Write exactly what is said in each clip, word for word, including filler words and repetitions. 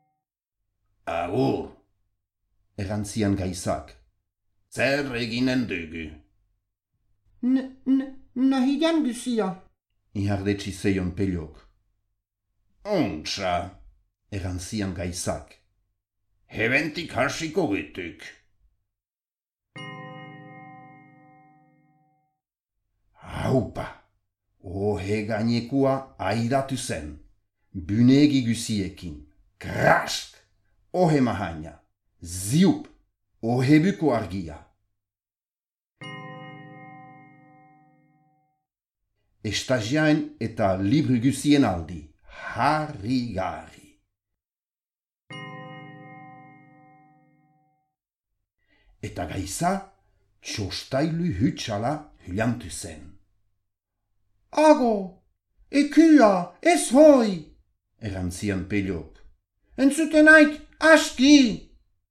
Agur, erantzian gaizak. Zer eginen dugu? Nahian guzia. Ihardetsi zeion Peliok. Ontsa, erantzian gaizak. Hebentik hasiko getuk. Haupa, ohe gainekua aidatu zen. Bunegi guziekin. Krask, ohe mahaina. Ziup, ohe buko argia. Estagiain eta libru guzien aldi. Harri-garri. Eta gaiza, txostailu hutsala huliantu zen. Ago, ekua, ez hoi. Erantzian Peliok. Entzuten ait, aski.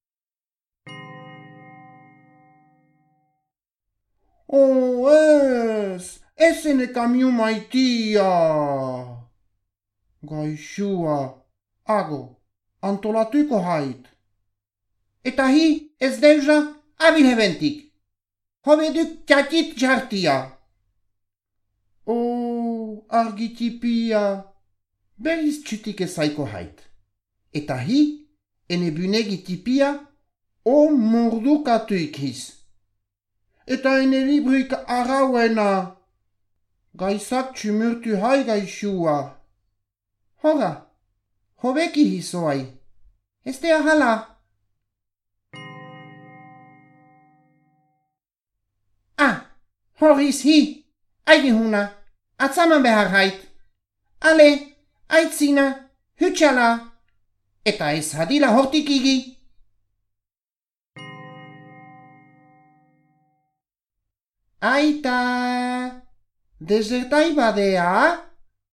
Oh, ez, ez ene kamiu maitia. Gaixua, ago, antolatuko hait. Eta hi, ez deuza, abil hebentik. Hobeduk txatit jartia. Oh, argitipia. Beriz txutik ezaiko hait. Eta hi, ene bunegi tipia, o murdukatuik hiz. Eta ene libruik arauena. Gaizak txumurtu hai gaixua. Hora, hobeki hizoai. Ez te ahala. Ah, horiz hi, aigi huna, atzaman behar hait. Ale, aitzina, hutsala, eta ez hadila hortik igi. Aita, desertai badea?